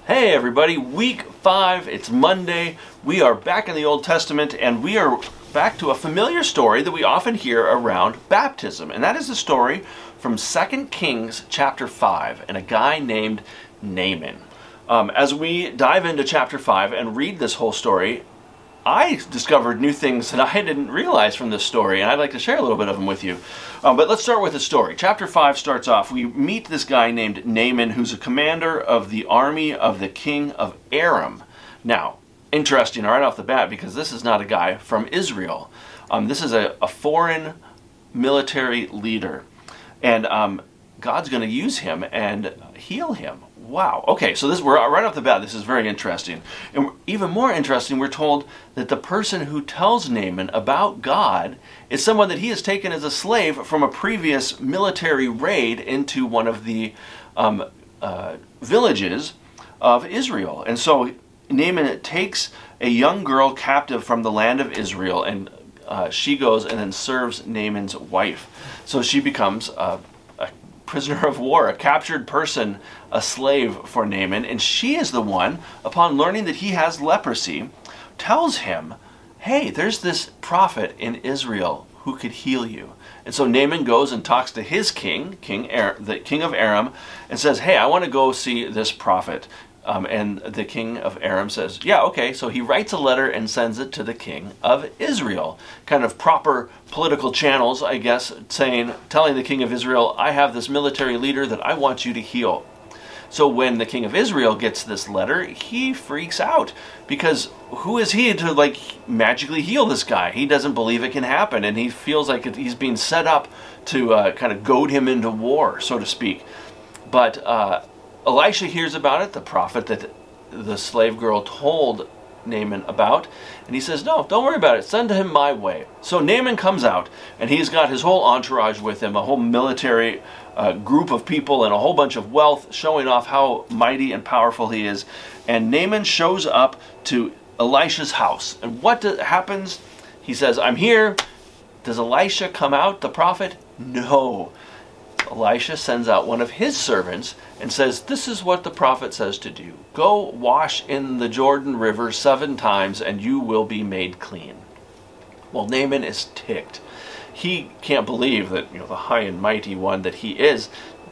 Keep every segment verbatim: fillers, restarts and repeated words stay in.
Hey everybody, week five, it's Monday. We are back in the Old Testament and we are back to a familiar story that we often hear around baptism. And that is the story from Second Kings chapter five and a guy named Naaman. Um, as we dive into chapter five and read this whole story, I discovered new things that I didn't realize from this story, and I'd like to share a little bit of them with you. Um, but let's start with the story. Chapter five starts off, we meet this guy named Naaman, who's a commander of the army of the king of Aram. Now, interesting right off the bat, because this is not a guy from Israel. Um, this is a, a foreign military leader, and um, God's going to use him and heal him. Wow. Okay, so this we're right off the bat. This is very interesting. And even more interesting, we're told that the person who tells Naaman about God is someone that he has taken as a slave from a previous military raid into one of the um, uh, villages of Israel. And so Naaman takes a young girl captive from the land of Israel, and uh, she goes and then serves Naaman's wife. So she becomes a prisoner of war, a captured person, a slave for Naaman, and she is the one, upon learning that he has leprosy, tells him, hey, there's this prophet in Israel who could heal you. And so Naaman goes and talks to his king, King Ar- the king of Aram, and says, hey, I want to go see this prophet. Um, and the king of Aram says, yeah, okay. So he writes a letter and sends it to the king of Israel. Kind of proper political channels, I guess, saying, telling the king of Israel, I have this military leader that I want you to heal. So when the king of Israel gets this letter, he freaks out, because who is he to like magically heal this guy? He doesn't believe it can happen, and he feels like it, he's being set up to uh, kind of goad him into war, so to speak. But uh, Elisha hears about it, the prophet that the slave girl told Naaman about, and he says, no, don't worry about it, send him my way. So Naaman comes out, and he's got his whole entourage with him, a whole military uh, group of people and a whole bunch of wealth, showing off how mighty and powerful he is. And Naaman shows up to Elisha's house. And what do, happens? He says, I'm here. Does Elisha come out, the prophet? No. Elisha sends out one of his servants and says, this is what the prophet says to do. Go wash in the Jordan River seven times and you will be made clean. Well, Naaman is ticked. He can't believe that, you know, the high and mighty one that he is,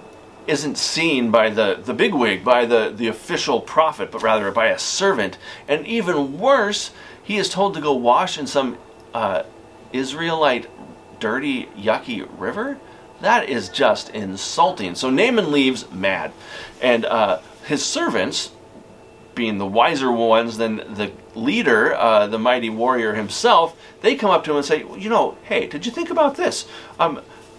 isn't seen by the, the bigwig, by the, the official prophet, but rather by a servant. And even worse, he is told to go wash in some uh, Israelite dirty, yucky river? That is just insulting. So Naaman leaves mad. And uh, his servants, being the wiser ones than the leader, uh, the mighty warrior himself, they come up to him and say, you know, hey, did you think about this? Um,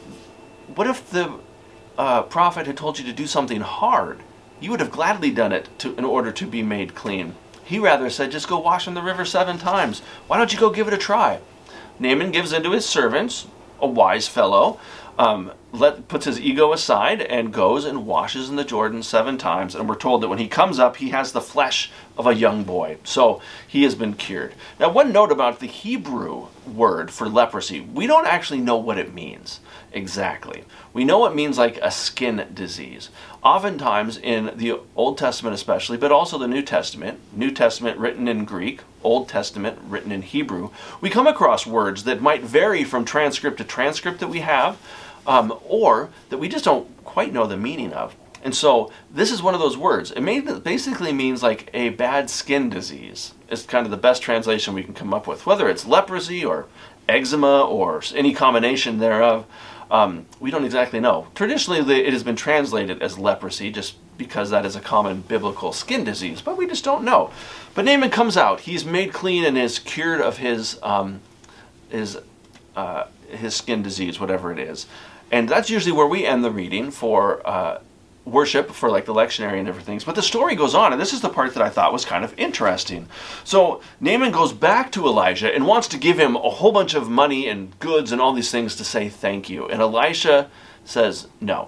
what if the uh, prophet had told you to do something hard? You would have gladly done it to, in order to be made clean. He rather said, just go wash in the river seven times. Why don't you go give it a try? Naaman gives in to his servants, a wise fellow, Um, let, puts his ego aside and goes and washes in the Jordan seven times. And we're told that when he comes up, he has the flesh of a young boy. So he has been cured. Now, one note about the Hebrew word for leprosy. We don't actually know what it means exactly. We know it means like a skin disease. Oftentimes in the Old Testament especially, but also the New Testament, New Testament written in Greek, Old Testament written in Hebrew, we come across words that might vary from transcript to transcript that we have, Um, or that we just don't quite know the meaning of. And so this is one of those words. It may, basically means like a bad skin disease. It's kind of the best translation we can come up with. Whether it's leprosy or eczema or any combination thereof, um, we don't exactly know. Traditionally, it has been translated as leprosy just because that is a common biblical skin disease, but we just don't know. But Naaman comes out. He's made clean and is cured of his, um, his, uh, his skin disease, whatever it is. And that's usually where we end the reading for uh, worship, for like the lectionary and everything. But the story goes on, and this is the part that I thought was kind of interesting. So Naaman goes back to Elijah and wants to give him a whole bunch of money and goods and all these things to say thank you. And Elisha says no.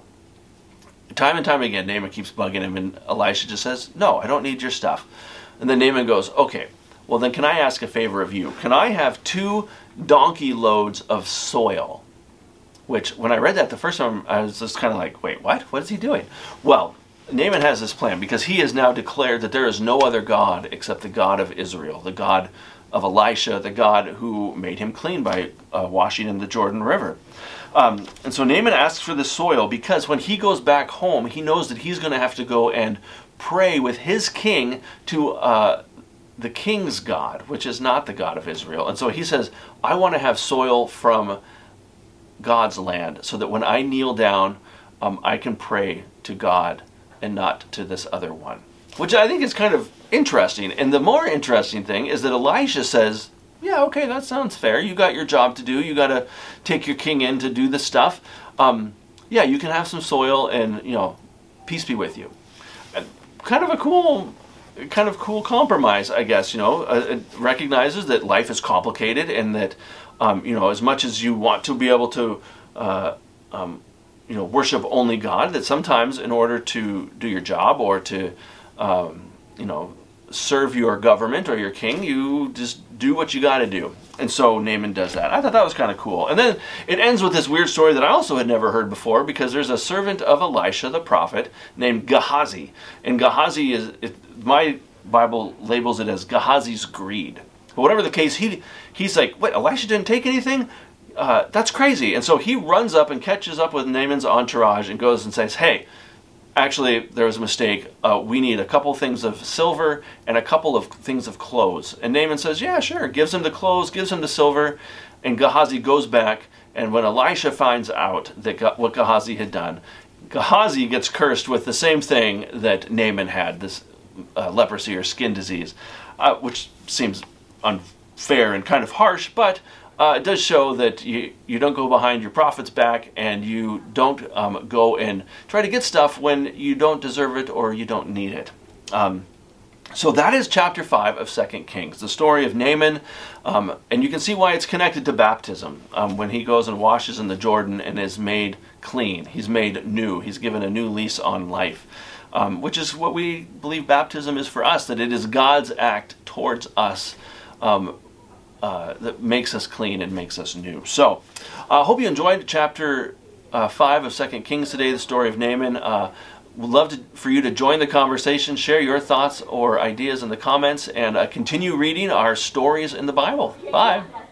Time and time again, Naaman keeps bugging him, and Elisha just says, no, I don't need your stuff. And then Naaman goes, okay, well then can I ask a favor of you? Can I have two donkey loads of soil? Which, when I read that the first time, I was just kind of like, wait, what? What is he doing? Well, Naaman has this plan because he has now declared that there is no other God except the God of Israel, the God of Elisha, the God who made him clean by uh, washing in the Jordan River. Um, and so Naaman asks for the soil because when he goes back home, he knows that he's going to have to go and pray with his king to uh, the king's God, which is not the God of Israel. And so he says, I want to have soil from God's land so that when I kneel down, um, I can pray to God and not to this other one. Which I think is kind of interesting. And the more interesting thing is that Elisha says, yeah, okay, that sounds fair. You got your job to do. You got to take your king in to do the stuff. Um, yeah, you can have some soil and, you know, peace be with you. And kind of a cool, kind of cool compromise, I guess, you know. Uh, it recognizes that life is complicated and that, um, you know, as much as you want to be able to, uh, um, you know, worship only God, that sometimes in order to do your job or to, um, you know, serve your government or your king, you just do what you got to do. And so Naaman does that. I thought that was kind of cool. And then it ends with this weird story that I also had never heard before, because there's a servant of Elisha the prophet named Gehazi. And Gehazi is, it, my Bible labels it as Gehazi's greed. But whatever the case, he he's like, wait, Elisha didn't take anything? Uh, that's crazy. And so he runs up and catches up with Naaman's entourage and goes and says, hey, actually, there was a mistake. Uh, we need a couple things of silver and a couple of things of clothes. And Naaman says, yeah, sure. Gives him the clothes, gives him the silver. And Gehazi goes back. And when Elisha finds out that Ge- what Gehazi had done, Gehazi gets cursed with the same thing that Naaman had, this uh, leprosy or skin disease, uh, which seems unfair and kind of harsh, but Uh, it does show that you, you don't go behind your prophet's back and you don't um, go and try to get stuff when you don't deserve it or you don't need it. Um, so that is chapter five of Second Kings, the story of Naaman. Um, and you can see why it's connected to baptism. Um, when he goes and washes in the Jordan and is made clean, he's made new. He's given a new lease on life, um, which is what we believe baptism is for us, that it is God's act towards us, um, Uh, that makes us clean and makes us new. So, I uh, hope you enjoyed chapter uh, five of Second Kings today, the story of Naaman. Uh, we'd love to, for you to join the conversation, share your thoughts or ideas in the comments, and uh, continue reading our stories in the Bible. Bye.